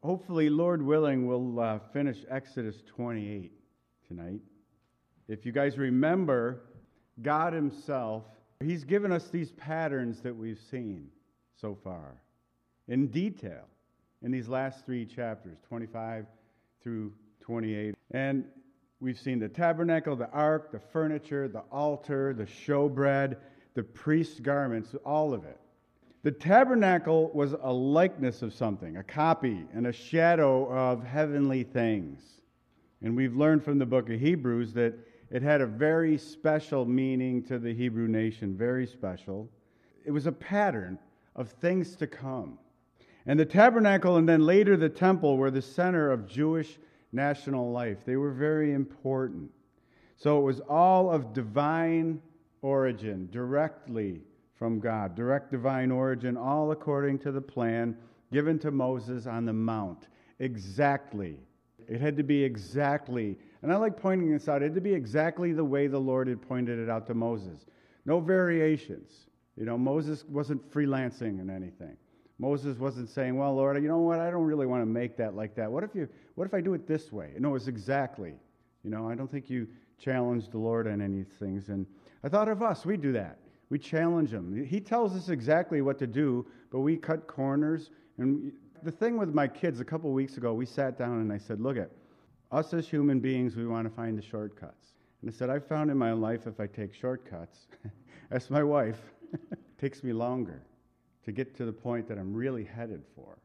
Hopefully, Lord willing, we'll finish Exodus 28 tonight. If you guys remember, God himself, he's given us these patterns that we've seen so far in detail in these last three chapters, 25 through 28. And we've seen the tabernacle, the ark, the furniture, the altar, the showbread, the priest's garments, all of it. The tabernacle was a likeness of something, a copy and a shadow of heavenly things. And we've learned from the book of Hebrews that it had a very special meaning to the Hebrew nation, very special. It was a pattern of things to come. And the tabernacle and then later the temple were the center of Jewish national life. They were very important. So it was all of divine origin, directly from God, direct divine origin, all according to the plan given to Moses on the mount. Exactly. It had to be exactly, and I like pointing this out, it had to be exactly the way the Lord had pointed it out to Moses. No variations. Moses wasn't freelancing in anything. Moses wasn't saying, well, Lord, you know what, I don't really want to make that like that. What if I do it this way? No, it's exactly. I don't think you challenged the Lord on any things. And I thought of us, we do that. We challenge him. He tells us exactly what to do, but we cut corners. And the thing with my kids, a couple weeks ago, we sat down and I said, look at us as human beings, we want to find the shortcuts. And I said, I found in my life if I take shortcuts, as my wife, it takes me longer to get to the point that I'm really headed for.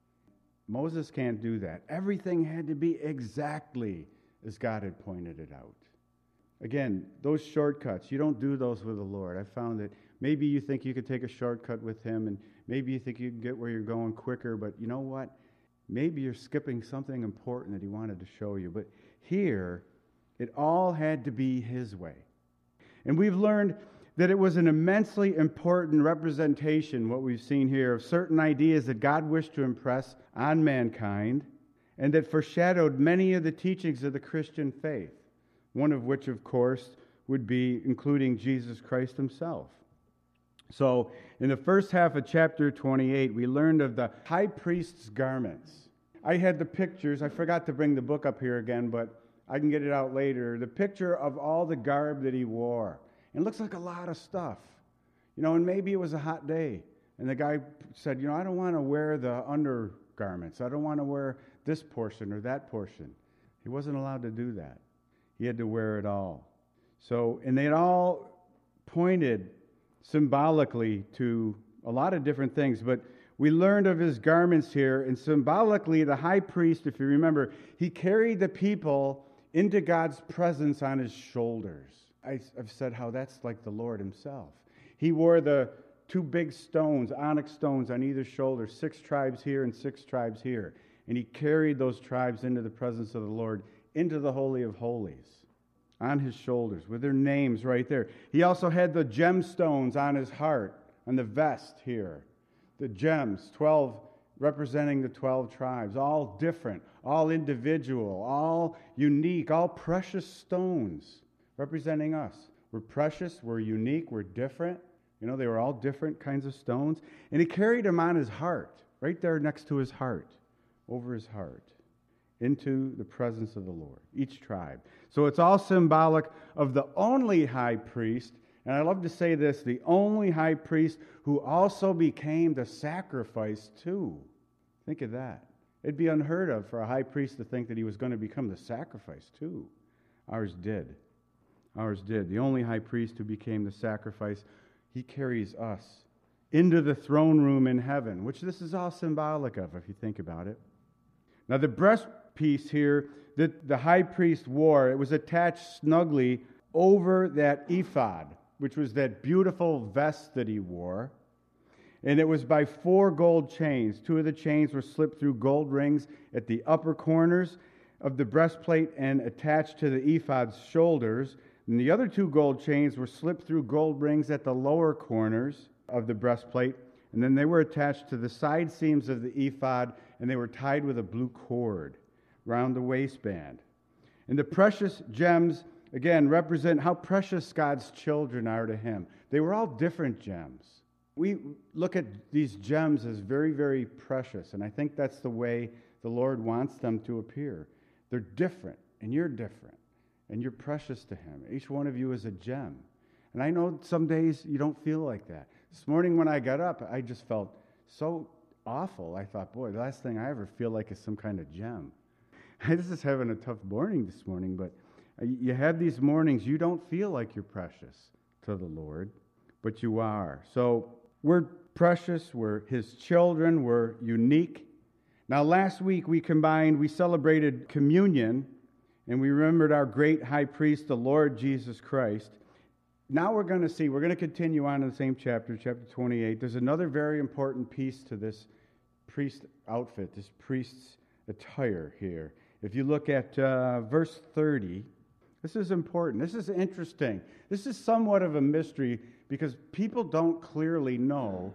Moses can't do that. Everything had to be exactly as God had pointed it out. Again, those shortcuts, you don't do those with the Lord. I found that maybe you think you could take a shortcut with him, and maybe you think you can get where you're going quicker, but you know what? Maybe you're skipping something important that he wanted to show you. But here, it all had to be his way. And we've learned that it was an immensely important representation, what we've seen here, of certain ideas that God wished to impress on mankind, and that foreshadowed many of the teachings of the Christian faith. One of which, of course, would be including Jesus Christ himself. So, in the first half of chapter 28, we learned of the high priest's garments. I had the pictures. I forgot to bring the book up here again, but I can get it out later. The picture of all the garb that he wore. It looks like a lot of stuff. And maybe it was a hot day. And the guy said, I don't want to wear the undergarments. I don't want to wear this portion or that portion. He wasn't allowed to do that. He had to wear it all. So, and they all pointed symbolically to a lot of different things, but we learned of his garments here, and symbolically, the high priest, if you remember, he carried the people into God's presence on his shoulders. I've said how that's like the Lord himself. He wore the two big stones, onyx stones on either shoulder, 6 tribes here and 6 tribes here, and he carried those tribes into the presence of the Lord, into the Holy of Holies, on his shoulders, with their names right there. He also had the gemstones on his heart, on the vest here. The gems, 12 representing the 12 tribes, all different, all individual, all unique, all precious stones representing us. We're precious, we're unique, we're different. They were all different kinds of stones. And he carried them on his heart, right there next to his heart, over his heart, into the presence of the Lord, each tribe. So it's all symbolic of the only high priest, and I love to say this, the only high priest who also became the sacrifice too. Think of that. It'd be unheard of for a high priest to think that he was going to become the sacrifice too. Ours did. Ours did. The only high priest who became the sacrifice, he carries us into the throne room in heaven, which this is all symbolic of if you think about it. Now the breastpiece here that the high priest wore, it was attached snugly over that ephod, which was that beautiful vest that he wore. And it was by 4 gold chains. 2 of the chains were slipped through gold rings at the upper corners of the breastplate and attached to the ephod's shoulders. And the other 2 gold chains were slipped through gold rings at the lower corners of the breastplate. And then they were attached to the side seams of the ephod, and they were tied with a blue cord round the waistband. And the precious gems, again, represent how precious God's children are to him. They were all different gems. We look at these gems as very, very precious, and I think that's the way the Lord wants them to appear. They're different, and you're different, and you're precious to him. Each one of you is a gem. And I know some days you don't feel like that. This morning when I got up, I just felt so awful. I thought, boy, the last thing I ever feel like is some kind of gem. I was just having a tough morning this morning, but you have these mornings you don't feel like you're precious to the Lord, but you are. So we're precious, we're his children, we're unique. Now last week we celebrated communion, and we remembered our great high priest, the Lord Jesus Christ. Now we're going to continue on in the same chapter 28. There's another very important piece to this priest outfit, this priest's attire here. If you look at verse 30, this is important. This is interesting. This is somewhat of a mystery because people don't clearly know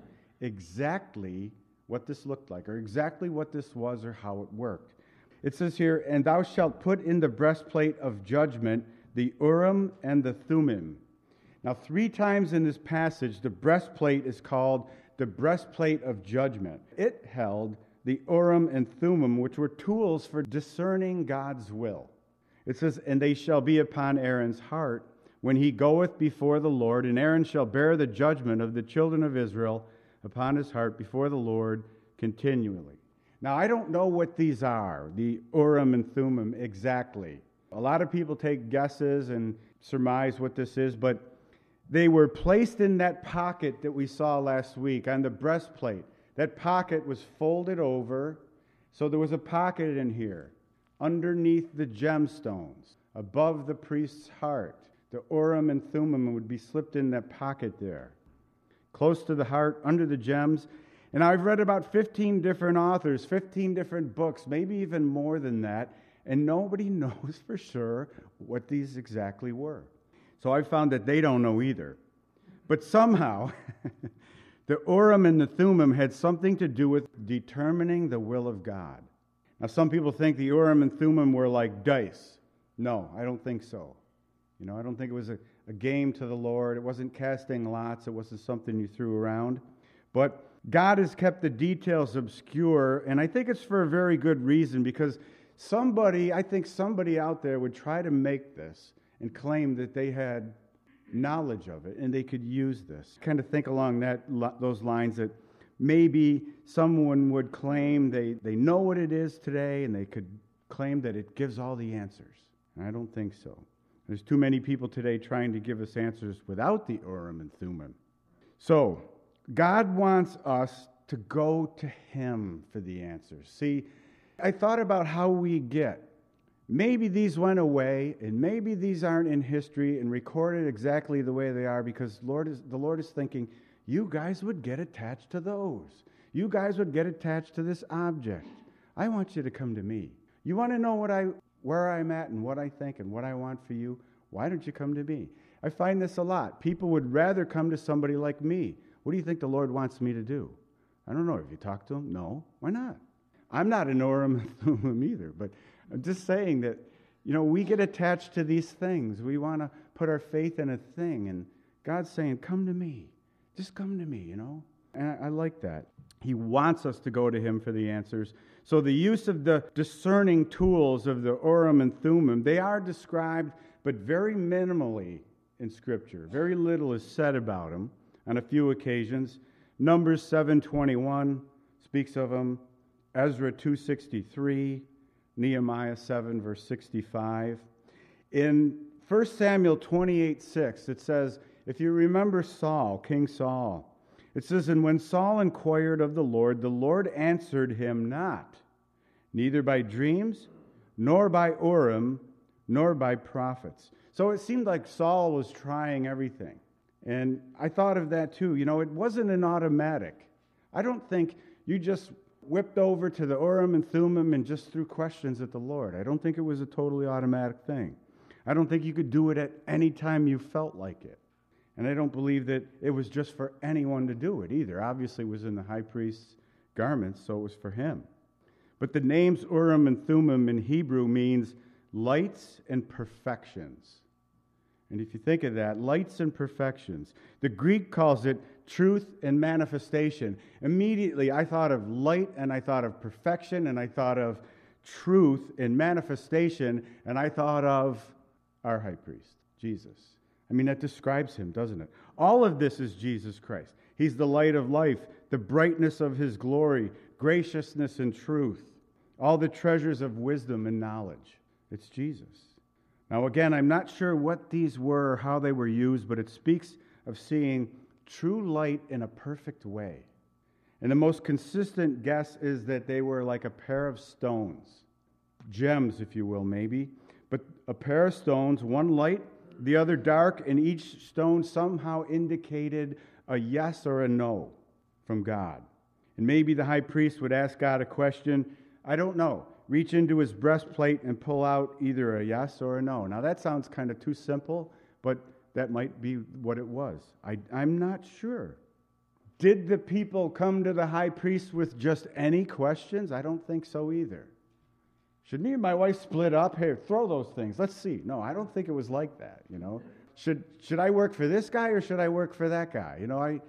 exactly what this looked like or exactly what this was or how it worked. It says here, "And thou shalt put in the breastplate of judgment the Urim and the Thummim." Now, 3 times in this passage, the breastplate is called the breastplate of judgment. It held the Urim and Thummim, which were tools for discerning God's will. It says, "And they shall be upon Aaron's heart when he goeth before the Lord, and Aaron shall bear the judgment of the children of Israel upon his heart before the Lord continually." Now, I don't know what these are, the Urim and Thummim, exactly. A lot of people take guesses and surmise what this is, but they were placed in that pocket that we saw last week on the breastplate. That pocket was folded over, so there was a pocket in here, underneath the gemstones, above the priest's heart. The Urim and Thummim would be slipped in that pocket there, close to the heart, under the gems. And I've read about 15 different authors, 15 different books, maybe even more than that, and nobody knows for sure what these exactly were. So I found that they don't know either. But somehow, the Urim and the Thummim had something to do with determining the will of God. Now, some people think the Urim and Thummim were like dice. No, I don't think so. I don't think it was a game to the Lord. It wasn't casting lots. It wasn't something you threw around. But God has kept the details obscure, and I think it's for a very good reason, because I think somebody out there would try to make this and claim that they had knowledge of it and they could use this. Kind of think along those lines, that maybe someone would claim they know what it is today, and they could claim that it gives all the answers. And I don't think so. There's too many people today trying to give us answers without the Urim and Thummim. So, God wants us to go to him for the answers. See, I thought about how we get. Maybe these went away, and maybe these aren't in history and recorded exactly the way they are, because the Lord is thinking, you guys would get attached to those. You guys would get attached to this object. I want you to come to me. You want to know where I'm at and what I think and what I want for you? Why don't you come to me? I find this a lot. People would rather come to somebody like me. What do you think the Lord wants me to do? I don't know. Have you talked to him? No. Why not? I'm not an Urim and Thummim either, but I'm just saying that, we get attached to these things. We want to put our faith in a thing, and God's saying, come to me. Just come to me, And I like that. He wants us to go to him for the answers. So the use of the discerning tools of the Urim and Thummim, they are described, but very minimally in Scripture. Very little is said about them on a few occasions. Numbers 7:21 speaks of them. Ezra 2:63, Nehemiah 7, verse 65. In 1 Samuel 28:6, it says, if you remember Saul, King Saul, it says, "And when Saul inquired of the Lord answered him not, neither by dreams, nor by Urim, nor by prophets." So it seemed like Saul was trying everything. And I thought of that too. It wasn't an automatic. I don't think you just whipped over to the Urim and Thummim and just threw questions at the Lord. I don't think it was a totally automatic thing. I don't think you could do it at any time you felt like it. And I don't believe that it was just for anyone to do it either. Obviously, it was in the high priest's garments, so it was for him. But the names Urim and Thummim in Hebrew means lights and perfections. And if you think of that, lights and perfections. The Greek calls it truth and manifestation. Immediately, I thought of light, and I thought of perfection, and I thought of truth and manifestation, and I thought of our high priest, Jesus. I mean, that describes him, doesn't it? All of this is Jesus Christ. He's the light of life, the brightness of his glory, graciousness and truth, all the treasures of wisdom and knowledge. It's Jesus. Now, again, I'm not sure what these were or how they were used, but it speaks of seeing true light in a perfect way. And the most consistent guess is that they were like a pair of stones, gems, if you will, maybe. But a pair of stones, one light, the other dark, and each stone somehow indicated a yes or a no from God. And maybe the high priest would ask God a question, I don't know, reach into his breastplate and pull out either a yes or a no. Now that sounds kind of too simple, but that might be what it was. I'm not sure. Did the people come to the high priest with just any questions? I don't think so either. Should me and my wife split up? Here, throw those things. Let's see. No, I don't think it was like that, Should I work for this guy or should I work for that guy?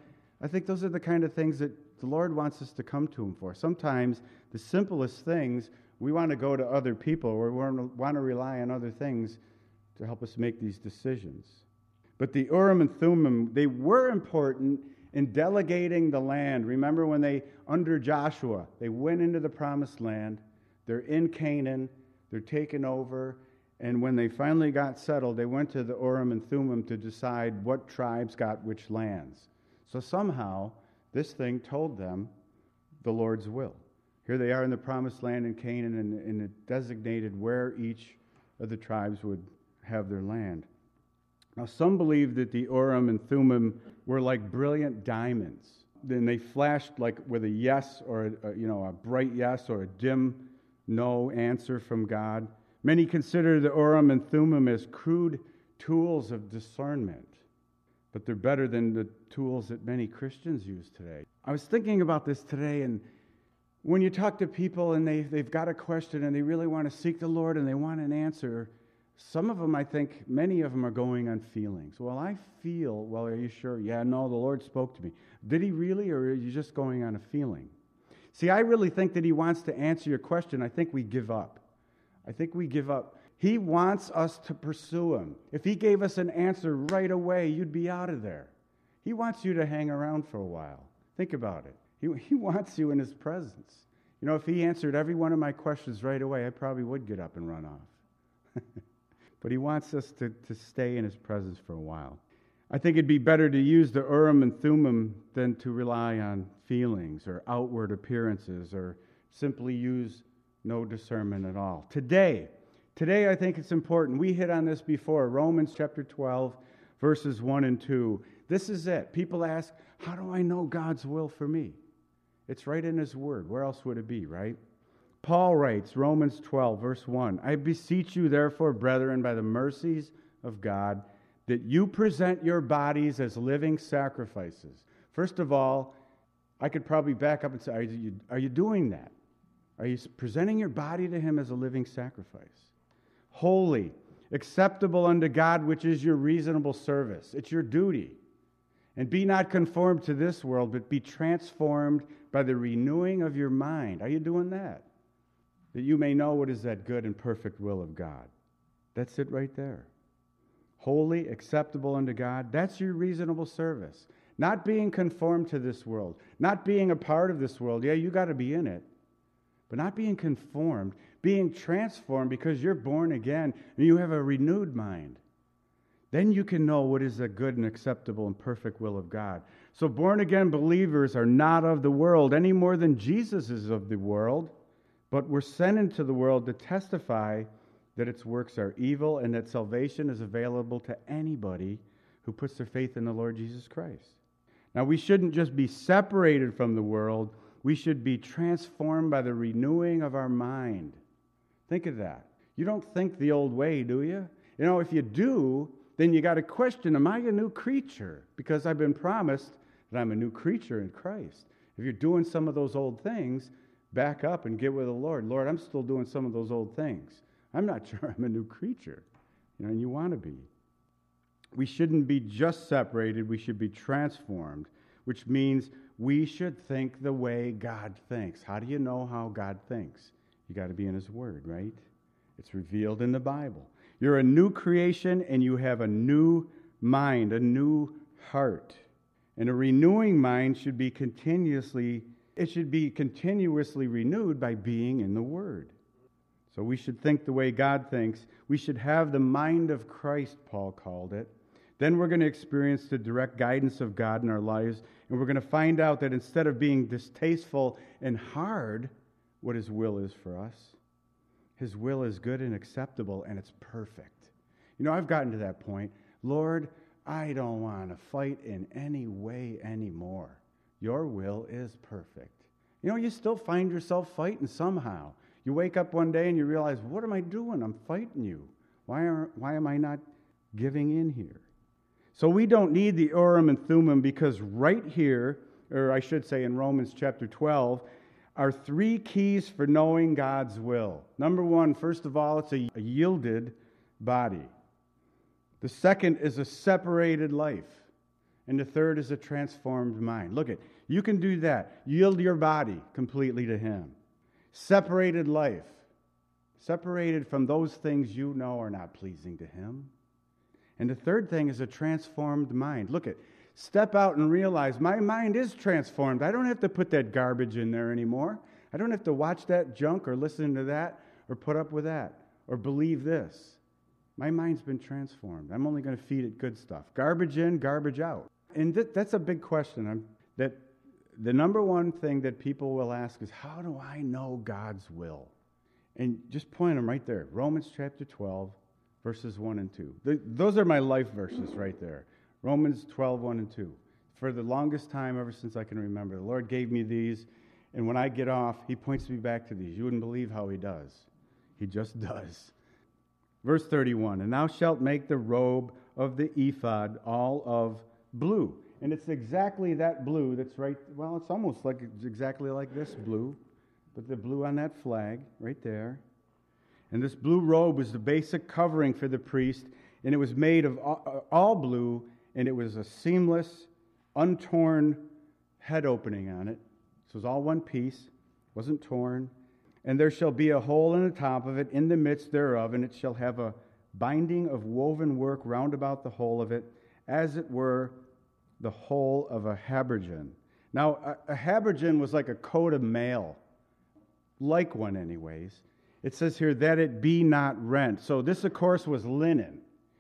I think those are the kind of things that the Lord wants us to come to him for. Sometimes the simplest things, we want to go to other people or we want to rely on other things to help us make these decisions. But the Urim and Thummim, they were important in delegating the land. Remember when under Joshua, they went into the promised land. They're in Canaan. They're taken over. And when they finally got settled, they went to the Urim and Thummim to decide what tribes got which lands. So somehow, this thing told them the Lord's will. Here they are in the promised land in Canaan, and it designated where each of the tribes would have their land. Now, some believe that the Urim and Thummim were like brilliant diamonds. Then they flashed like with a yes or a bright yes or a dim no answer from God. Many consider the Urim and Thummim as crude tools of discernment, but they're better than the tools that many Christians use today. I was thinking about this today, and when you talk to people and they've got a question and they really want to seek the Lord and they want an answer, some of them, I think, many of them are going on feelings. Well, I feel, well, are you sure? Yeah, no, the Lord spoke to me. Did he really, or are you just going on a feeling? See, I really think that he wants to answer your question. I think we give up. He wants us to pursue him. If he gave us an answer right away, you'd be out of there. He wants you to hang around for a while. Think about it. He wants you in his presence. If he answered every one of my questions right away, I probably would get up and run off. But he wants us to stay in his presence for a while. I think it'd be better to use the Urim and Thummim than to rely on feelings or outward appearances or simply use no discernment at all. Today, I think it's important. We hit on this before. Romans chapter 12, verses 1 and 2. This is it. People ask, how do I know God's will for me? It's right in his word. Where else would it be, right? Paul writes, Romans 12, verse 1, I beseech you, therefore, brethren, by the mercies of God, that you present your bodies as living sacrifices. First of all, I could probably back up and say, are you doing that? Are you presenting your body to him as a living sacrifice? Holy, acceptable unto God, which is your reasonable service. It's your duty. And be not conformed to this world, but be transformed by the renewing of your mind. Are you doing that? That you may know what is that good and perfect will of God. That's it right there. Holy, acceptable unto God. That's your reasonable service. Not being conformed to this world. Not being a part of this world. Yeah, you got to be in it. But not being conformed. Being transformed because you're born again and you have a renewed mind. Then you can know what is the good and acceptable and perfect will of God. So born-again believers are not of the world any more than Jesus is of the world, but we're sent into the world to testify that its works are evil and that salvation is available to anybody who puts their faith in the Lord Jesus Christ. Now, we shouldn't just be separated from the world. We should be transformed by the renewing of our mind. Think of that. You don't think the old way, do you? If you do, then you got to question, am I a new creature? Because I've been promised that I'm a new creature in Christ. If you're doing some of those old things, back up and get with the Lord. Lord, I'm still doing some of those old things. I'm not sure I'm a new creature. And you want to be. we shouldn't be just separated, we should be transformed, which means we should think the way God thinks. How do you know how God thinks? You got to be in His Word, right? It's revealed in the Bible. You're a new creation and you have a new mind, a new heart. And a renewing mind should be continuously renewed by being in the Word. So we should think the way God thinks. We should have the mind of Christ, Paul called it. Then we're going to experience the direct guidance of God in our lives, and we're going to find out that instead of being distasteful and hard, what His will is for us. His will is good and acceptable, and it's perfect. You know, I've gotten to that point. Lord, I don't want to fight in any way anymore. Your will is perfect. You know, you still find yourself fighting somehow. You wake up one day and you realize, what am I doing? I'm fighting you. Why am I not giving in here? So we don't need the Urim and Thummim, because right here, or I should say in Romans chapter 12, are three keys for knowing God's will. Number one, first of all, it's a yielded body. The second is a separated life. And the third is a transformed mind. Look, you can do that. Yield your body completely to Him. Separated life. Separated from those things you know are not pleasing to Him. And the third thing is a transformed mind. Look, step out and realize my mind is transformed. I don't have to put that garbage in there anymore. I don't have to watch that junk or listen to that or put up with that or believe this. My mind's been transformed. I'm only going to feed it good stuff. Garbage in, garbage out. And that's a big question. That the number one thing that people will ask is, how do I know God's will? And just point them right there. Romans chapter 12, verses 1 and 2. Those are my life verses right there. Romans 12, 1 and 2. For the longest time, ever since I can remember, the Lord gave me these, and when I get off, He points me back to these. You wouldn't believe how He does. He just does. Verse 31, and thou shalt make the robe of the ephod all of blue. And it's exactly that blue that's right, well, it's almost like it's exactly like this blue, but the blue on that flag right there. And this blue robe was the basic covering for the priest, and it was made of all blue, and it was a seamless, untorn head opening on it. So it was all one piece, wasn't torn. And there shall be a hole in the top of it, in the midst thereof, and it shall have a binding of woven work round about the whole of it, as it were the whole of a habergeon. Now, a habergeon was like a coat of mail, like one anyways. It says here, that it be not rent. So this, of course, was linen.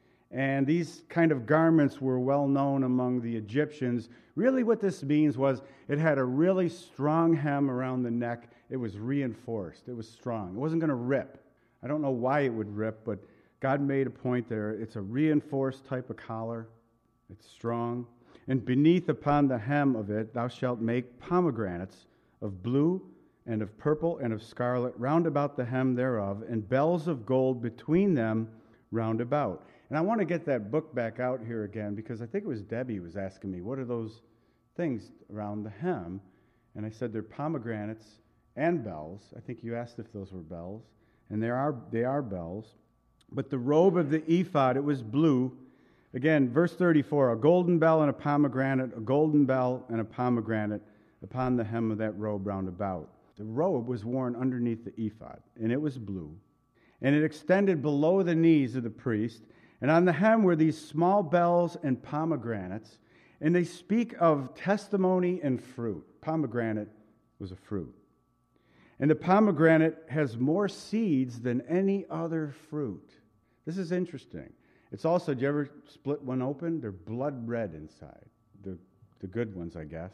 And these kind of garments were well known among the Egyptians. Really what this means was it had a really strong hem around the neck. It was reinforced. It was strong. It wasn't going to rip. I don't know why it would rip, but God made a point there. It's a reinforced type of collar. It's strong. And beneath upon the hem of it thou shalt make pomegranates of blue and of purple and of scarlet round about the hem thereof, and bells of gold between them round about. And I want to get that book back out here again, because I think it was Debbie who was asking me, what are those things around the hem? And I said they're pomegranates and bells. I think you asked if those were bells. And they are bells. But the robe of the ephod, it was blue. Again, verse 34, a golden bell and a pomegranate, a golden bell and a pomegranate upon the hem of that robe round about. The robe was worn underneath the ephod, and it was blue. And it extended below the knees of the priest. And on the hem were these small bells and pomegranates. And they speak of testimony and fruit. Pomegranate was a fruit. And the pomegranate has more seeds than any other fruit. This is interesting. It's also, did you ever split one open? They're blood red inside. The good ones, I guess.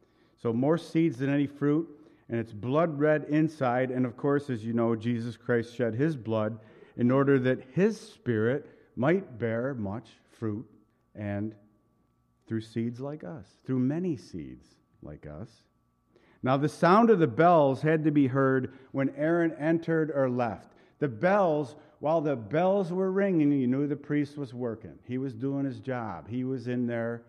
So more seeds than any fruit. And it's blood red inside. And of course, as you know, Jesus Christ shed His blood in order that His Spirit might bear much fruit, and through seeds like us, through many seeds like us. Now the sound of the bells had to be heard when Aaron entered or left. The bells, while the bells were ringing, you knew the priest was working. He was doing his job. He was in there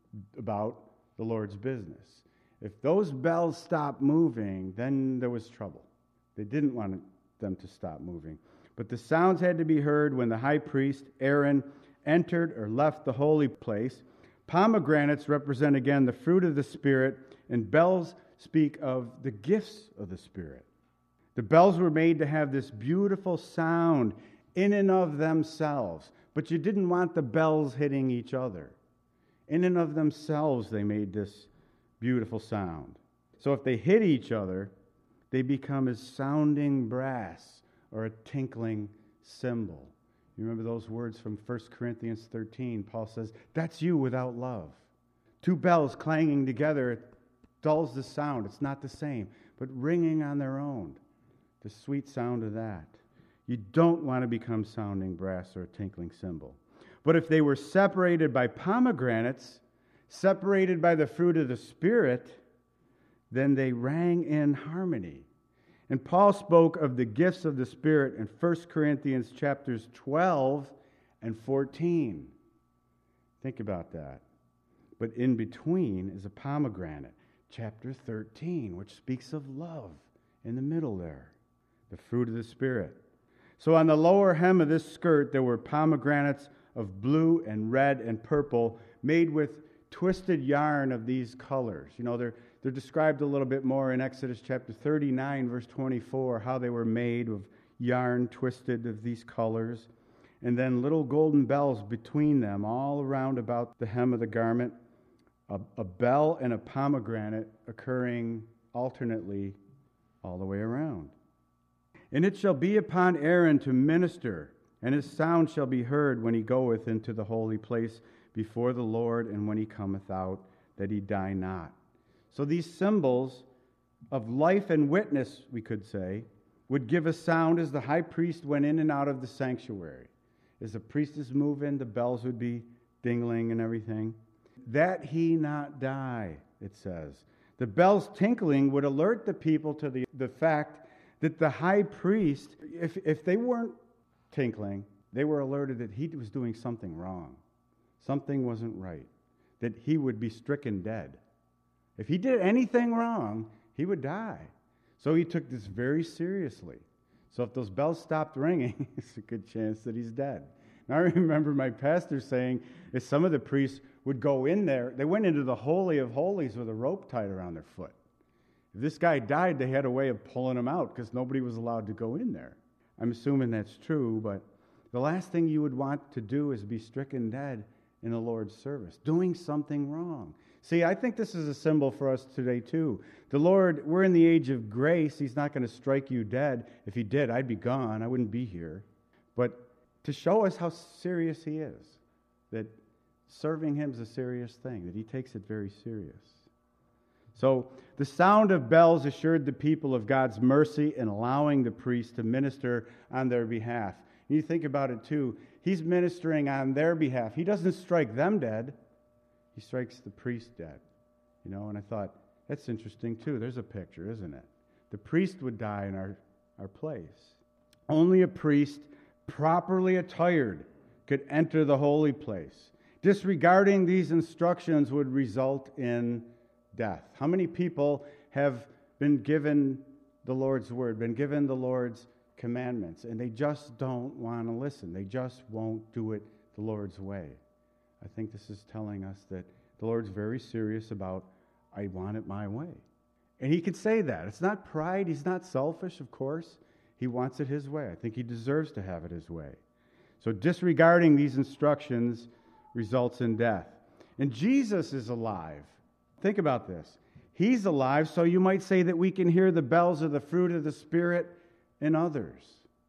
about the Lord's business. If those bells stopped moving, then there was trouble. They didn't want them to stop moving. But the sounds had to be heard when the high priest, Aaron, entered or left the holy place. Pomegranates represent again the fruit of the Spirit, and bells speak of the gifts of the Spirit. The bells were made to have this beautiful sound in and of themselves, but you didn't want the bells hitting each other. In and of themselves, they made this beautiful sound. So if they hit each other, they become as sounding brass or a tinkling cymbal. You remember those words from 1 Corinthians 13? Paul says, that's you without love. Two bells clanging together, it dulls the sound. It's not the same, but ringing on their own. The sweet sound of that. You don't want to become sounding brass or a tinkling cymbal. But if they were separated by pomegranates, separated by the fruit of the Spirit, then they rang in harmony. And Paul spoke of the gifts of the Spirit in 1 Corinthians chapters 12 and 14. Think about that. But in between is a pomegranate, chapter 13, which speaks of love in the middle there, the fruit of the Spirit. So on the lower hem of this skirt, there were pomegranates of blue and red and purple made with twisted yarn of these colors. You know, they're described a little bit more in Exodus chapter 39, verse 24, how they were made of yarn twisted of these colors. And then little golden bells between them, all around about the hem of the garment. A bell and a pomegranate occurring alternately all the way around. And it shall be upon Aaron to minister, and his sound shall be heard when he goeth into the holy place before the Lord, and when he cometh out, that he die not. So these symbols of life and witness, we could say, would give a sound as the high priest went in and out of the sanctuary. As the priestess move in, the bells would be dingling and everything. That he not die, it says. The bells tinkling would alert the people to the fact that the high priest, if they weren't tinkling, they were alerted that he was doing something wrong. Something wasn't right. That he would be stricken dead. If he did anything wrong, he would die. So he took this very seriously. So if those bells stopped ringing, it's a good chance that he's dead. Now I remember my pastor saying that some of the priests would go in there. They went into the Holy of Holies with a rope tied around their foot. If this guy died, they had a way of pulling him out because nobody was allowed to go in there. I'm assuming that's true, but the last thing you would want to do is be stricken dead in the Lord's service, doing something wrong. See, I think this is a symbol for us today, too. The Lord, we're in the age of grace. He's not going to strike you dead. If he did, I'd be gone. I wouldn't be here. But to show us how serious he is, that serving him is a serious thing, that he takes it very serious. So the sound of bells assured the people of God's mercy in allowing the priest to minister on their behalf. And you think about it, too. He's ministering on their behalf. He doesn't strike them dead. He strikes the priest dead. You know, and I thought, that's interesting, too. There's a picture, isn't it? The priest would die in our place. Only a priest properly attired could enter the holy place. Disregarding these instructions would result in death. How many people have been given the Lord's word, been given the Lord's commandments, and they just don't want to listen? They just won't do it the Lord's way. I think this is telling us that the Lord's very serious about, I want it my way. And he could say that. It's not pride. He's not selfish, of course. He wants it his way. I think he deserves to have it his way. So disregarding these instructions results in death. And Jesus is alive. Think about this. He's alive, so you might say that we can hear the bells of the fruit of the Spirit in others.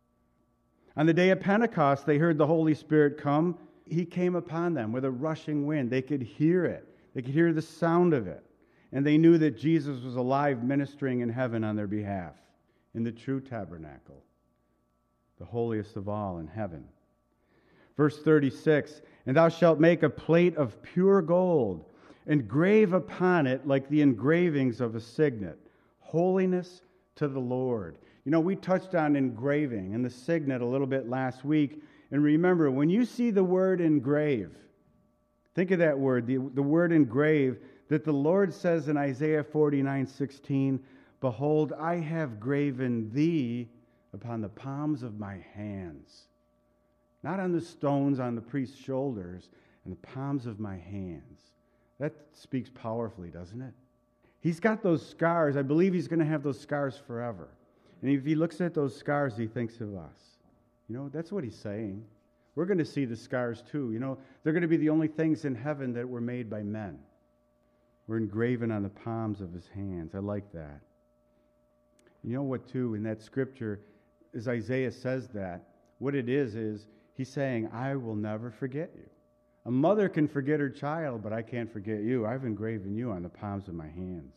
On the day of Pentecost, they heard the Holy Spirit come. He came upon them with a rushing wind. They could hear it. They could hear the sound of it. And they knew that Jesus was alive, ministering in heaven on their behalf, in the true tabernacle, the holiest of all in heaven. Verse 36, and thou shalt make a plate of pure gold, and grave upon it like the engravings of a signet, holiness to the Lord. You know, we touched on engraving and the signet a little bit last week. And remember, when you see the word engrave, think of that word, the word engrave, that the Lord says in Isaiah 49:16, behold, I have graven thee upon the palms of my hands. not on the stones on the priest's shoulders and the palms of my hands. That speaks powerfully, doesn't it? He's got those scars. I believe he's going to have those scars forever. And if he looks at those scars, he thinks of us. You know, that's what he's saying. We're going to see the scars too. You know, they're going to be the only things in heaven that were made by men. We're engraven on the palms of his hands. I like that. You know what, too, in that scripture, as Isaiah says that, what it is he's saying, I will never forget you. A mother can forget her child, but I can't forget you. I've engraven you on the palms of my hands.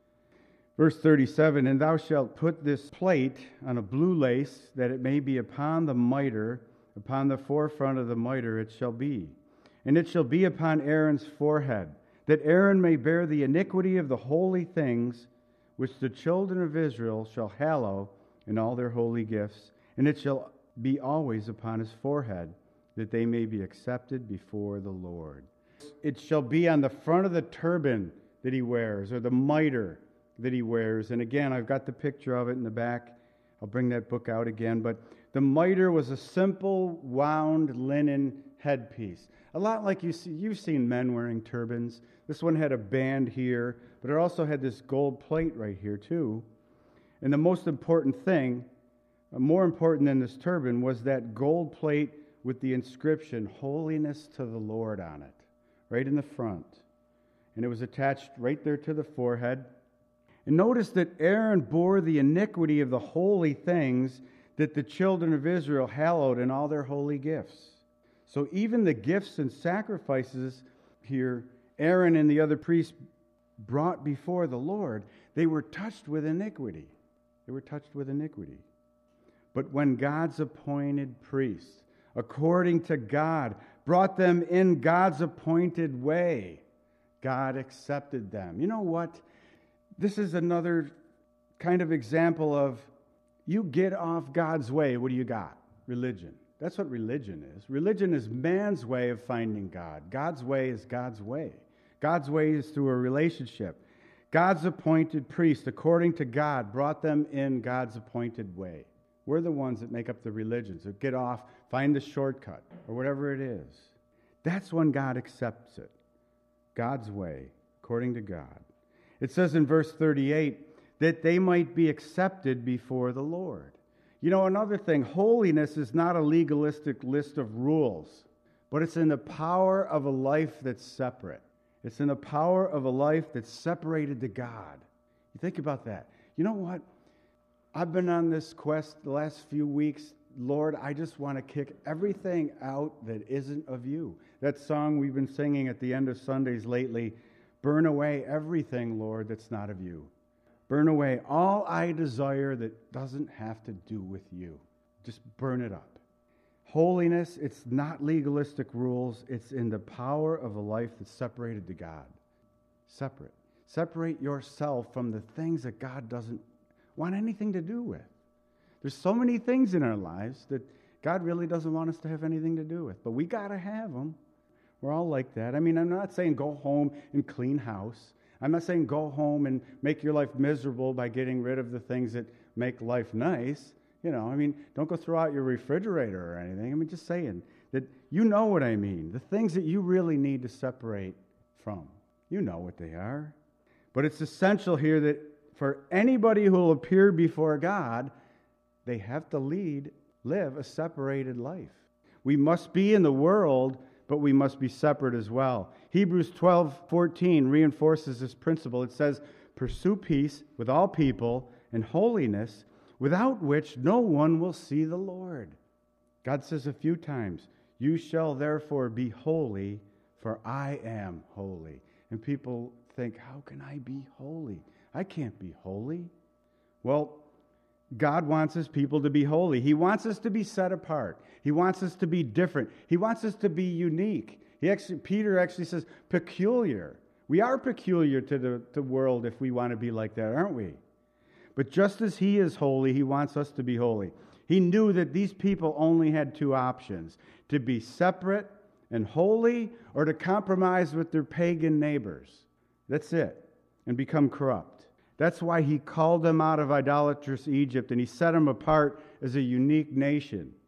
Verse 37, and thou shalt put this plate on a blue lace, that it may be upon the mitre, upon the forefront of the mitre it shall be. And it shall be upon Aaron's forehead, that Aaron may bear the iniquity of the holy things, which the children of Israel shall hallow in all their holy gifts. And it shall be always upon his forehead, that they may be accepted before the Lord. It shall be on the front of the turban that he wears, or the mitre that he wears. And again, I've got the picture of it in the back. I'll bring that book out again. But the mitre was a simple wound linen headpiece. A lot like you've seen men wearing turbans. This one had a band here, but it also had this gold plate right here too. And the most important thing, more important than this turban, was that gold plate with the inscription, Holiness to the Lord, on it, right in the front. And it was attached right there to the forehead. And notice that Aaron bore the iniquity of the holy things that the children of Israel hallowed in all their holy gifts. So even the gifts and sacrifices here, Aaron and the other priests brought before the Lord, they were touched with iniquity. They were touched with iniquity. But when God's appointed priests, according to God, brought them in God's appointed way, God accepted them. You know what? This is another kind of example of you get off God's way, what do you got? Religion. That's what religion is. Religion is man's way of finding God. God's way is God's way. God's way is through a relationship. God's appointed priest, according to God, brought them in God's appointed way. We're the ones that make up the religions, that get off, find the shortcut, or whatever it is. That's when God accepts it. God's way, according to God. It says in verse 38, that they might be accepted before the Lord. You know, another thing, holiness is not a legalistic list of rules, but it's in the power of a life that's separate. It's in the power of a life that's separated to God. You think about that. You know what? I've been on this quest the last few weeks. Lord, I just want to kick everything out that isn't of you. That song we've been singing at the end of Sundays lately, burn away everything, Lord, that's not of you. Burn away all I desire that doesn't have to do with you. Just burn it up. Holiness, it's not legalistic rules. It's in the power of a life that's separated to God. Separate. Separate yourself from the things that God doesn't want anything to do with. There's so many things in our lives that God really doesn't want us to have anything to do with. But we got to have them. We're all like that. I mean, I'm not saying go home and clean house. I'm not saying go home and make your life miserable by getting rid of the things that make life nice. You know, I mean, don't go throw out your refrigerator or anything. I mean, just saying that you know what I mean. The things that you really need to separate from. You know what they are. But it's essential here that for anybody who will appear before God, they have to live a separated life. We must be in the world, but we must be separate as well. Hebrews 12:14 reinforces this principle. It says, pursue peace with all people and holiness, without which no one will see the Lord. God says a few times, you shall therefore be holy, for I am holy. And people think, how can I be holy? I can't be holy. Well, God wants his people to be holy. He wants us to be set apart. He wants us to be different. He wants us to be unique. Peter actually says peculiar. We are peculiar to the world if we want to be like that, aren't we? But just as he is holy, he wants us to be holy. He knew that these people only had two options, to be separate and holy, or to compromise with their pagan neighbors. That's it, and become corrupt. That's why he called them out of idolatrous Egypt, and he set them apart as a unique nation.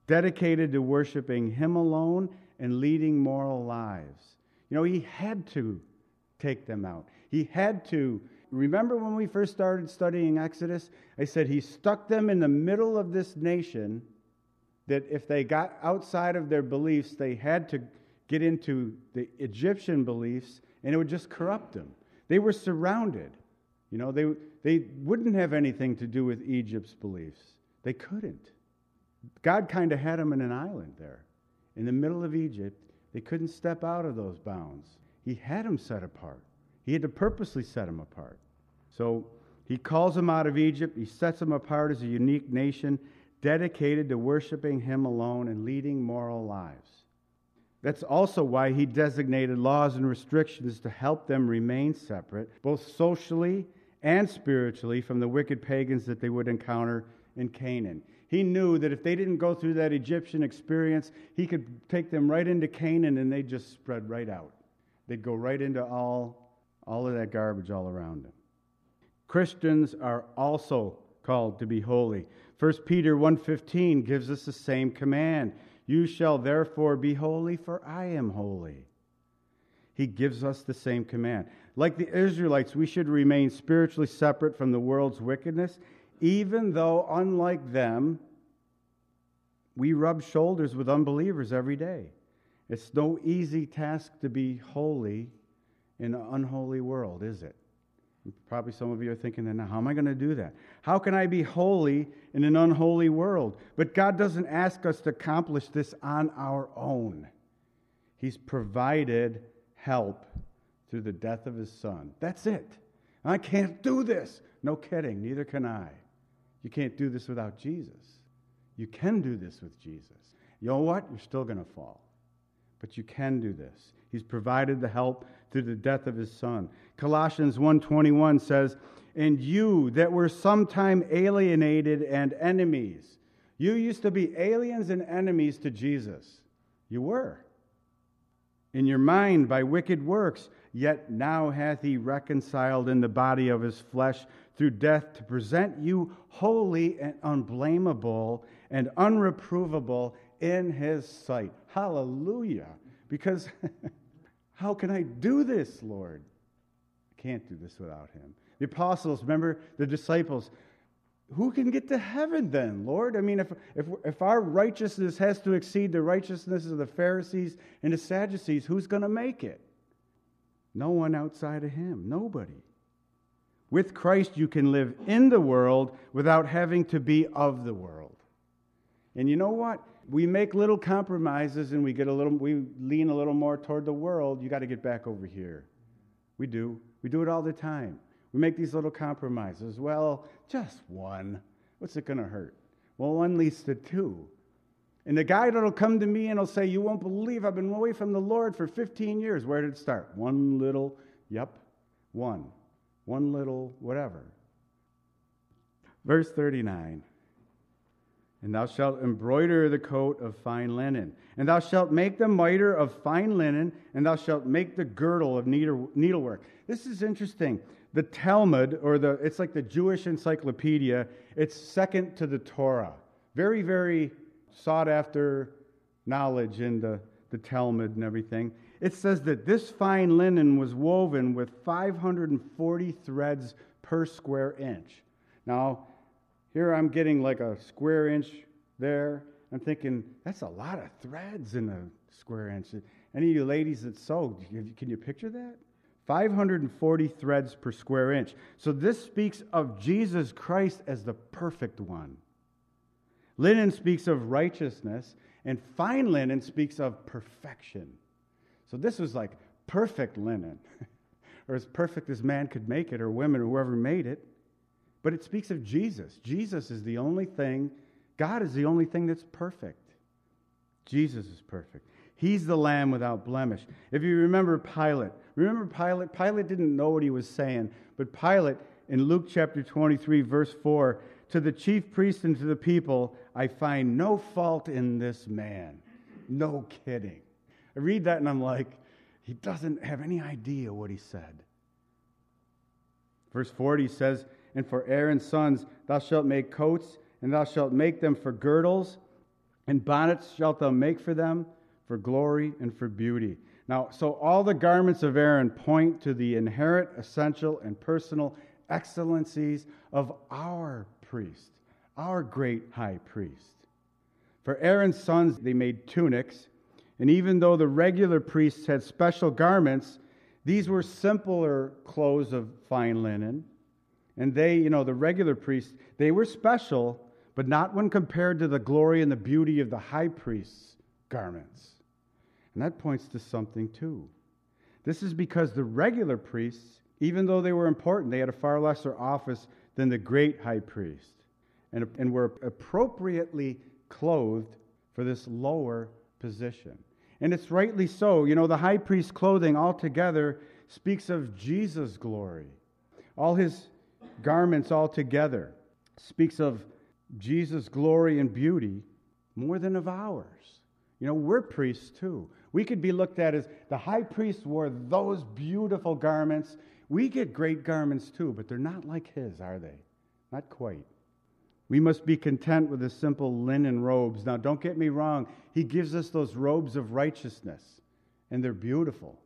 dedicated to worshiping Him alone and leading moral lives. You know, He had to take them out. He had to. Remember when we first started studying Exodus? I said He stuck them in the middle of this nation that if they got outside of their beliefs, they had to get into the Egyptian beliefs, and it would just corrupt them. They were surrounded. You know, they wouldn't have anything to do with Egypt's beliefs. They couldn't. God kind of had them in an island there. In the middle of Egypt, they couldn't step out of those bounds. He had them set apart. He had to purposely set them apart. So He calls them out of Egypt. He sets them apart as a unique nation, dedicated to worshiping Him alone and leading moral lives. That's also why He designated laws and restrictions to help them remain separate, both socially and spiritually, from the wicked pagans that they would encounter in Canaan. He knew that if they didn't go through that Egyptian experience, He could take them right into Canaan and they'd just spread right out. They'd go right into all of that garbage all around them. Christians are also called to be holy. 1 Peter 1:15 gives us the same command. You shall therefore be holy, for I am holy. He gives us the same command. Like the Israelites, we should remain spiritually separate from the world's wickedness, even though, unlike them, we rub shoulders with unbelievers every day. It's no easy task to be holy in an unholy world, is it? Probably some of you are thinking that now, how am I going to do that? How can I be holy in an unholy world? But God doesn't ask us to accomplish this on our own. He's provided help through the death of His Son. That's it. I can't do this. No kidding, neither can I. You can't do this without Jesus. You can do this with Jesus. You know what? You're still going to fall. But you can do this. He's provided the help through the death of His Son. Colossians 1:21 says, and you that were sometime alienated and enemies. You used to be aliens and enemies to Jesus. You were. In your mind by wicked works, yet now hath He reconciled in the body of His flesh through death to present you holy and unblameable and unreprovable in His sight. Hallelujah. Because how can I do this, Lord? I can't do this without Him. The apostles, remember the disciples, who can get to heaven then, Lord? I mean, if our righteousness has to exceed the righteousness of the Pharisees and the Sadducees, who's going to make it? No one outside of Him. Nobody. With Christ, you can live in the world without having to be of the world. And you know what? We make little compromises and we lean a little more toward the world. You got to get back over here. We do. We do it all the time. We make these little compromises. Well, just one. What's it going to hurt? Well, one leads to two. And the guy that'll come to me and he'll say, you won't believe I've been away from the Lord for 15 years. Where did it start? One little, one. One little whatever. Verse 39. And thou shalt embroider the coat of fine linen. And thou shalt make the mitre of fine linen, and thou shalt make the girdle of needlework. This is interesting. The Talmud, it's like the Jewish encyclopedia, it's second to the Torah. Very, very sought after knowledge in the Talmud and everything. It says that this fine linen was woven with 540 threads per square inch. Now, here I'm getting like a square inch there. I'm thinking, that's a lot of threads in a square inch. Any of you ladies that sew, can you picture that? 540 threads per square inch. So this speaks of Jesus Christ as the perfect one. Linen speaks of righteousness, and fine linen speaks of perfection. So this was like perfect linen, or as perfect as man could make it, or women, or whoever made it. But it speaks of Jesus. Jesus is the only thing, God is the only thing that's perfect. Jesus is perfect. He's the Lamb without blemish. If you remember Pilate, Pilate didn't know what he was saying, but Pilate, in Luke chapter 23, verse 4, to the chief priests and to the people, I find no fault in this man. No kidding. I read that and I'm like, he doesn't have any idea what he said. Verse 40 says, and for Aaron's sons thou shalt make coats, and thou shalt make them for girdles, And bonnets shalt thou make for them for glory and for beauty. Now, so all the garments of Aaron point to the inherent, essential, and personal excellencies of our priest, our great high priest. For Aaron's sons, they made tunics, and even though the regular priests had special garments, these were simpler clothes of fine linen. And they, the regular priests, they were special, but not when compared to the glory and the beauty of the high priest's garments. And that points to something too. This is because the regular priests, even though they were important, they had a far lesser office than the great high priest, and were appropriately clothed for this lower position. And it's rightly so. The high priest's clothing altogether speaks of Jesus' glory. All his garments altogether speaks of Jesus' glory and beauty more than of ours. We're priests too. We could be looked at as the high priest wore those beautiful garments. We get great garments too, but they're not like his, are they? Not quite. We must be content with the simple linen robes. Now, don't get me wrong. He gives us those robes of righteousness, and they're beautiful.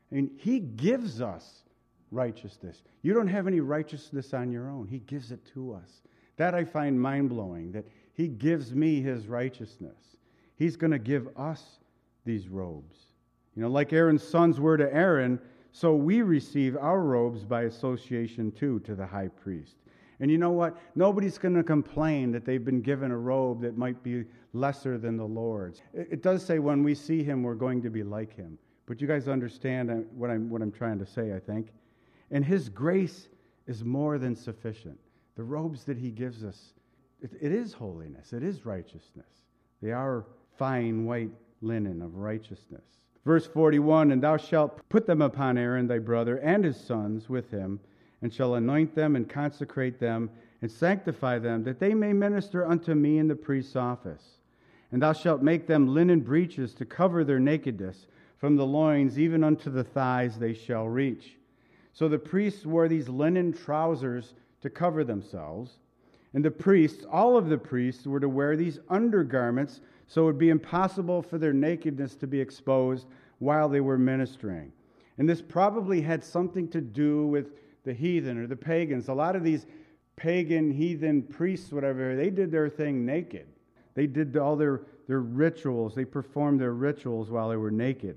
He gives us righteousness. You don't have any righteousness on your own. He gives it to us. That I find mind-blowing, that he gives me his righteousness. He's going to give us these robes. Like Aaron's sons were to Aaron, so we receive our robes by association too to the high priest. And you know what? Nobody's going to complain that they've been given a robe that might be lesser than the Lord's. It does say when we see him, we're going to be like him. But you guys understand what I'm trying to say, I think. And his grace is more than sufficient. The robes that he gives us, it is holiness. It is righteousness. They are fine white linen of righteousness. Verse 41, and thou shalt put them upon Aaron thy brother and his sons with him, and shall anoint them and consecrate them and sanctify them, that they may minister unto me in the priest's office. And thou shalt make them linen breeches to cover their nakedness, from the loins even unto the thighs they shall reach. So the priests wore these linen trousers to cover themselves. And the priests, all of the priests, were to wear these undergarments, so it would be impossible for their nakedness to be exposed while they were ministering. And this probably had something to do with the heathen or the pagans. A lot of these pagan, heathen priests, whatever, they did their thing naked. They did all their rituals. They performed their rituals while they were naked.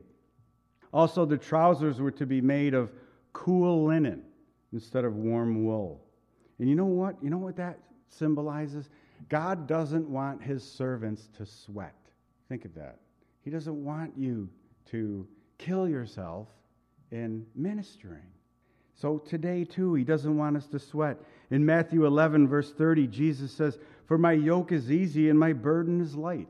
Also, the trousers were to be made of cool linen instead of warm wool. And you know what? You know what that symbolizes? God doesn't want his servants to sweat. Think of that. He doesn't want you to kill yourself in ministering. So today, too, he doesn't want us to sweat. In Matthew 11, verse 30, Jesus says, "For my yoke is easy and my burden is light."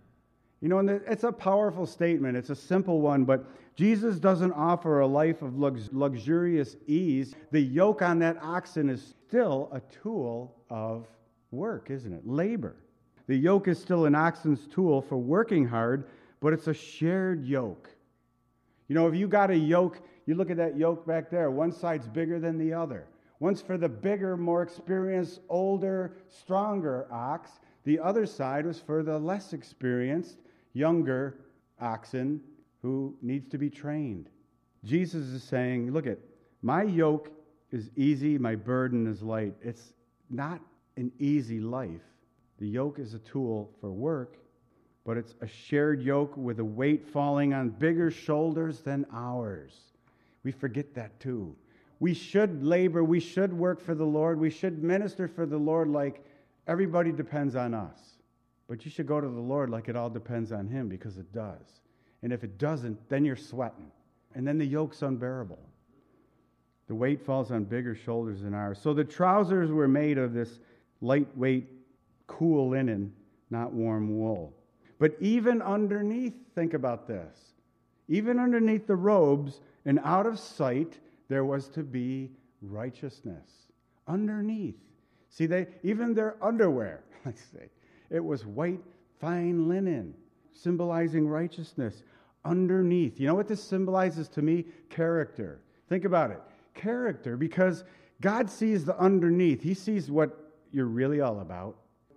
And it's a powerful statement. It's a simple one, but Jesus doesn't offer a life of luxurious ease. The yoke on that oxen is still a tool of work, isn't it? Labor. The yoke is still an oxen's tool for working hard, but it's a shared yoke. If you got a yoke, you look at that yoke back there, one side's bigger than the other. One's for the bigger, more experienced, older, stronger ox. The other side was for the less experienced, younger oxen who needs to be trained. Jesus is saying, look at, my yoke is easy, my burden is light. It's not an easy life. The yoke is a tool for work, but it's a shared yoke with a weight falling on bigger shoulders than ours. We forget that too. We should labor, we should work for the Lord, we should minister for the Lord like everybody depends on us. But you should go to the Lord like it all depends on him, because it does. And if it doesn't, then you're sweating. And then the yoke's unbearable. The weight falls on bigger shoulders than ours. So the trousers were made of this lightweight, cool linen, not warm wool. But even underneath, think about this, even underneath the robes and out of sight, there was to be righteousness. Underneath. See, even their underwear, let's say, it was white, fine linen, symbolizing righteousness. Underneath. You know what this symbolizes to me? Character. Think about it. Character, because God sees the underneath. He sees what you're really all about.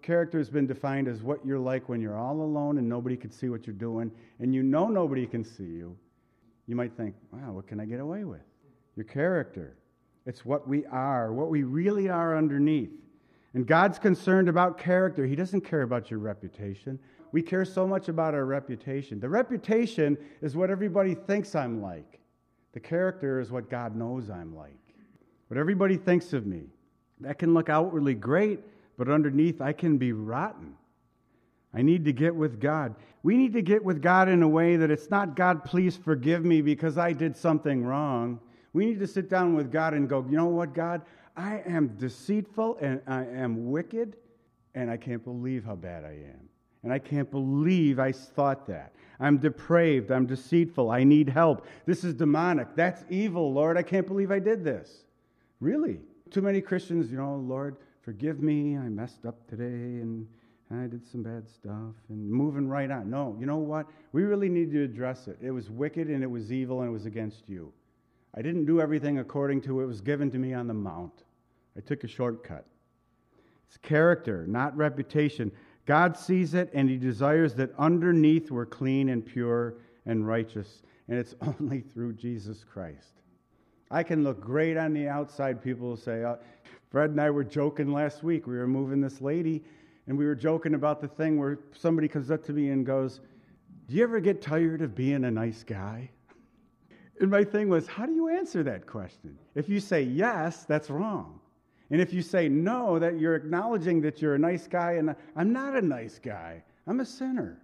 character has been defined as what you're like when you're all alone and nobody can see what you're doing, and you know nobody can see you. You might think, wow, what can I get away with? Your character. It's what we are, what we really are underneath. And God's concerned about character. He doesn't care about your reputation. We care so much about our reputation. The reputation is what everybody thinks I'm like. The character is what God knows I'm like. What everybody thinks of me. That can look outwardly great, but underneath I can be rotten. I need to get with God. We need to get with God in a way that it's not, God, please forgive me because I did something wrong. We need to sit down with God and go, you know what, God? I am deceitful and I am wicked, and I can't believe how bad I am. And I can't believe I thought that. I'm depraved. I'm deceitful. I need help. This is demonic. That's evil, Lord. I can't believe I did this. Really? Too many Christians, Lord, forgive me. I messed up today and I did some bad stuff and moving right on. No, you know what? We really need to address it. It was wicked and it was evil and it was against you. I didn't do everything according to what was given to me on the mount. I took a shortcut. It's character, not reputation. God sees it, and He desires that underneath we're clean and pure and righteous, and it's only through Jesus Christ. I can look great on the outside. People will say, Fred and I were joking last week. We were moving this lady, and we were joking about the thing where somebody comes up to me and goes, do you ever get tired of being a nice guy? And my thing was, how do you answer that question? If you say yes, that's wrong. And if you say no, that you're acknowledging that you're a nice guy, and I'm not a nice guy. I'm a sinner.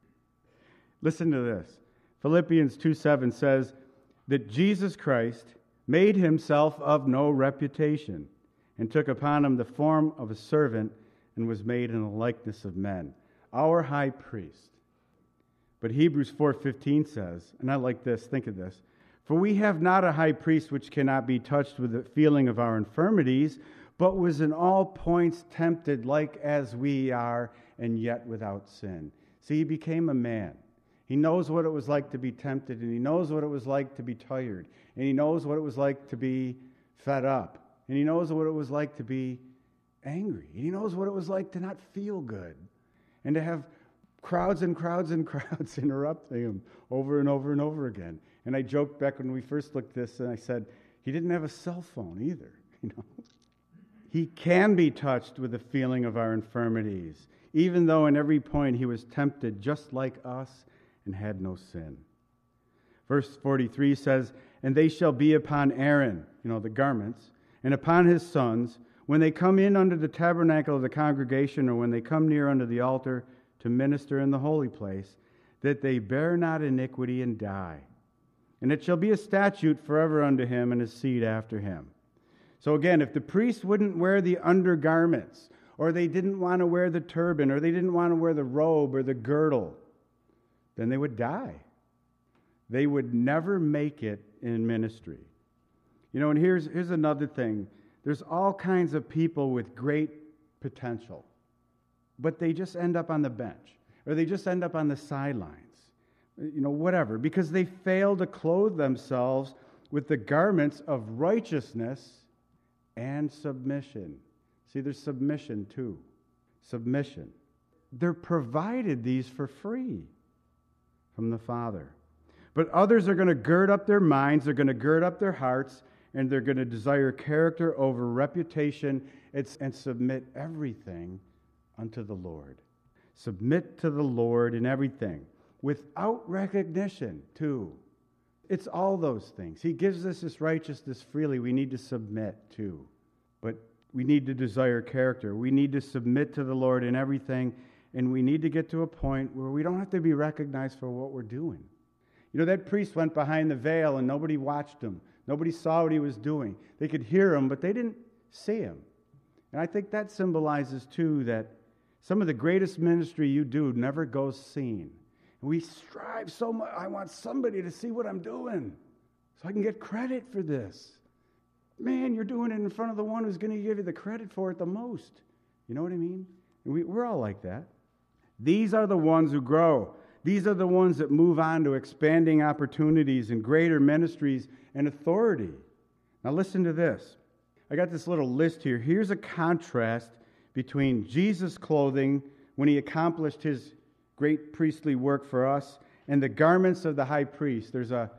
Listen to this. Philippians 2:7 says that Jesus Christ made himself of no reputation and took upon him the form of a servant and was made in the likeness of men. Our high priest. But Hebrews 4:15 says, and I like this, think of this, for we have not a high priest which cannot be touched with the feeling of our infirmities, but was in all points tempted like as we are, and yet without sin. See, he became a man. He knows what it was like to be tempted, and he knows what it was like to be tired, and he knows what it was like to be fed up, and he knows what it was like to be angry, and he knows what it was like to not feel good, and to have crowds and crowds and crowds interrupting him over and over and over again. And I joked back when we first looked at this, and I said, he didn't have a cell phone either, He can be touched with the feeling of our infirmities, even though in every point he was tempted just like us and had no sin. Verse 43 says, and they shall be upon Aaron, the garments, and upon his sons, when they come in under the tabernacle of the congregation, or when they come near unto the altar to minister in the holy place, that they bear not iniquity and die. And it shall be a statute forever unto him and his seed after him. So again, if the priest wouldn't wear the undergarments, or they didn't want to wear the turban, or they didn't want to wear the robe or the girdle, then they would die. They would never make it in ministry. And here's another thing. There's all kinds of people with great potential, but they just end up on the bench, or they just end up on the sidelines, whatever, because they fail to clothe themselves with the garments of righteousness and submission. See, there's submission too. Submission. They're provided these for free from the Father. But others are going to gird up their minds, they're going to gird up their hearts, and they're going to desire character over reputation and submit everything unto the Lord. Submit to the Lord in everything, without recognition too. It's all those things. He gives us this righteousness freely. We need to submit to. But we need to desire character. We need to submit to the Lord in everything. And we need to get to a point where we don't have to be recognized for what we're doing. That priest went behind the veil and nobody watched him. Nobody saw what he was doing. They could hear him, but they didn't see him. And I think that symbolizes too that some of the greatest ministry you do never goes seen. We strive so much. I want somebody to see what I'm doing so I can get credit for this. Man, you're doing it in front of the one who's going to give you the credit for it the most. You know what I mean? We're all like that. These are the ones who grow. These are the ones that move on to expanding opportunities and greater ministries and authority. Now listen to this. I got this little list here. Here's a contrast between Jesus' clothing when he accomplished his great priestly work for us and the garments of the high priest. There's a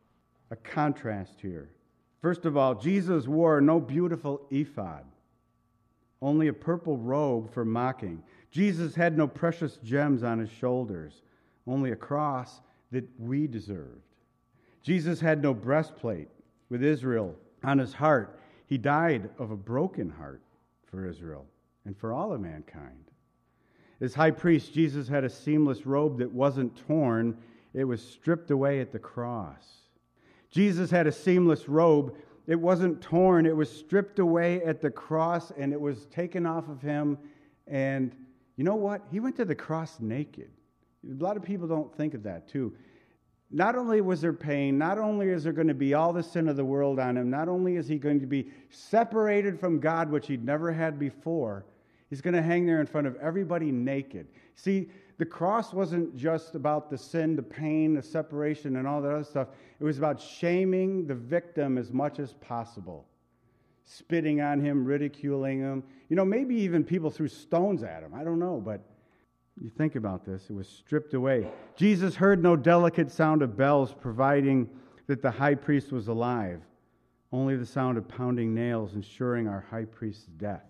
contrast here. First of all, Jesus wore no beautiful ephod, only a purple robe for mocking. Jesus had no precious gems on his shoulders, only a cross that we deserved. Jesus had no breastplate with Israel on his heart. He died of a broken heart for Israel and for all of mankind. As high priest, Jesus had a seamless robe that wasn't torn. It was stripped away at the cross. Jesus had a seamless robe. It wasn't torn. It was stripped away at the cross, and it was taken off of him. And you know what? He went to the cross naked. A lot of people don't think of that, too. Not only was there pain, not only is there going to be all the sin of the world on him, not only is he going to be separated from God, which he'd never had before, he's going to hang there in front of everybody naked. See, the cross wasn't just about the sin, the pain, the separation, and all that other stuff. It was about shaming the victim as much as possible. Spitting on him, ridiculing him. You know, maybe even people threw stones at him. I don't know, but you think about this. It was stripped away. Jesus heard no delicate sound of bells providing that the high priest was alive. Only the sound of pounding nails ensuring our high priest's death.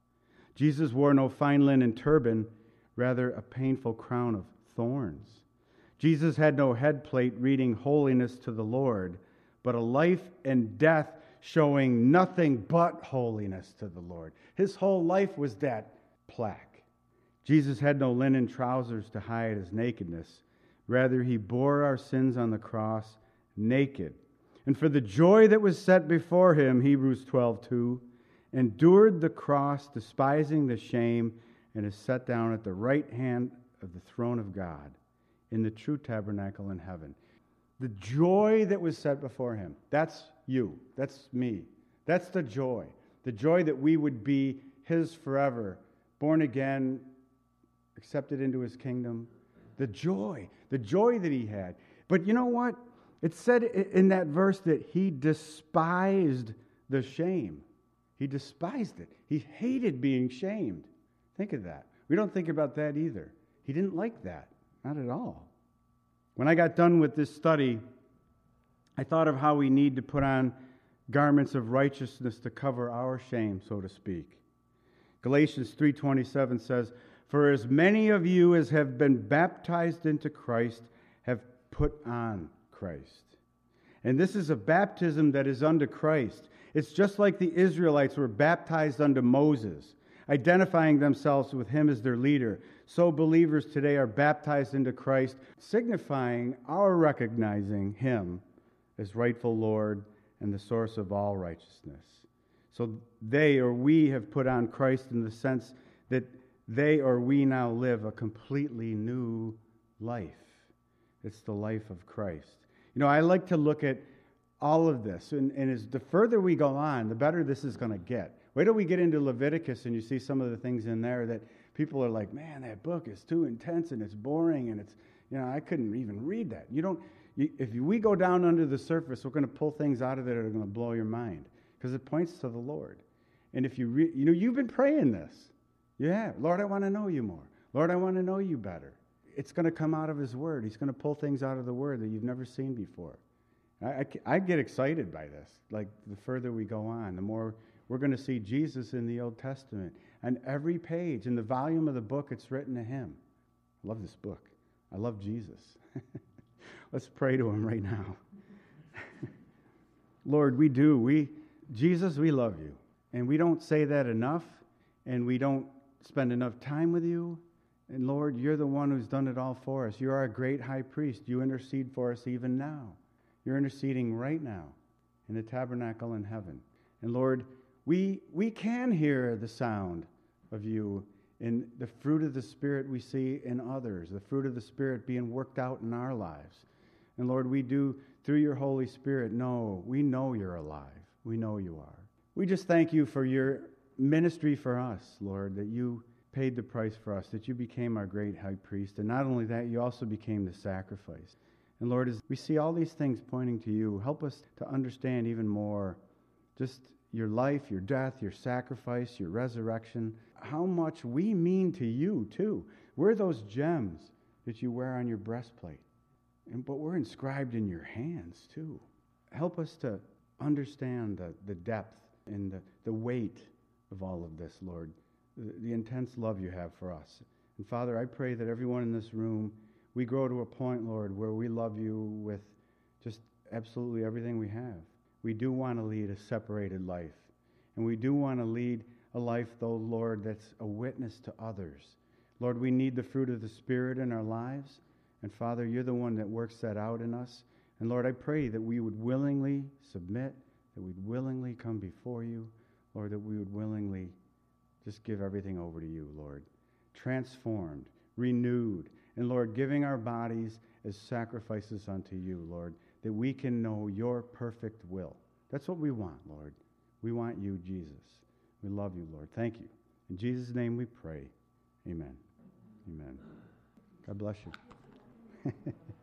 Jesus wore no fine linen turban, rather a painful crown of thorns. Jesus had no head plate reading holiness to the Lord, but a life and death showing nothing but holiness to the Lord. His whole life was that plaque. Jesus had no linen trousers to hide his nakedness. Rather, he bore our sins on the cross naked. And for the joy that was set before him, Hebrews 12:2, endured the cross, despising the shame, and is set down at the right hand of the throne of God in the true tabernacle in heaven. The joy that was set before him, that's you, that's me. That's the joy that we would be his forever, born again, accepted into his kingdom. The joy that he had. But you know what? It said in that verse that he despised the shame. He despised it. He hated being shamed. Think of that. We don't think about that either. He didn't like that. Not at all. When I got done with this study, I thought of how we need to put on garments of righteousness to cover our shame, so to speak. Galatians 3:27 says, "For as many of you as have been baptized into Christ have put on Christ." And this is a baptism that is unto Christ. It's just like the Israelites were baptized unto Moses, identifying themselves with him as their leader. So believers today are baptized into Christ, signifying our recognizing him as rightful Lord and the source of all righteousness. So they or we have put on Christ in the sense that they or we now live a completely new life. It's the life of Christ. You know, I like to look at all of this, and as the further we go on, the better this is going to get. Wait till we get into Leviticus and you see some of the things in there that people are like, man, that book is too intense and it's boring and it's, you know, I couldn't even read that. If we go down under the surface, we're going to pull things out of it that are going to blow your mind because it points to the Lord. And if you've been praying this. Yeah, Lord, I want to know you more. Lord, I want to know you better. It's going to come out of his word. He's going to pull things out of the word that you've never seen before. I get excited by this. Like the further we go on, the more we're going to see Jesus in the Old Testament. And every page in the volume of the book, it's written to him. I love this book. I love Jesus. Let's pray to him right now. Lord, Jesus, we love you. And we don't say that enough. And we don't spend enough time with you. And Lord, you're the one who's done it all for us. You're our great high priest. You intercede for us even now. You're interceding right now in the tabernacle in heaven. And Lord, we can hear the sound of you in the fruit of the Spirit we see in others, the fruit of the Spirit being worked out in our lives. And Lord, we do, through your Holy Spirit, we know you're alive. We know you are. We just thank you for your ministry for us, Lord, that you paid the price for us, that you became our great high priest. And not only that, you also became the sacrifice. And Lord, as we see all these things pointing to you, help us to understand even more just your life, your death, your sacrifice, your resurrection, how much we mean to you, too. We're those gems that you wear on your breastplate, but we're inscribed in your hands, too. Help us to understand the depth and the weight of all of this, Lord, the intense love you have for us. And Father, I pray that everyone in this room, we grow to a point, Lord, where we love you with just absolutely everything we have. We do want to lead a separated life. And we do want to lead a life, though, Lord, that's a witness to others. Lord, we need the fruit of the Spirit in our lives. And Father, you're the one that works that out in us. And Lord, I pray that we would willingly submit, that we'd willingly come before you, Lord, that we would willingly just give everything over to you, Lord. Transformed, renewed, and Lord, giving our bodies as sacrifices unto you, Lord, that we can know your perfect will. That's what we want, Lord. We want you, Jesus. We love you, Lord. Thank you. In Jesus' name we pray. Amen. Amen. God bless you.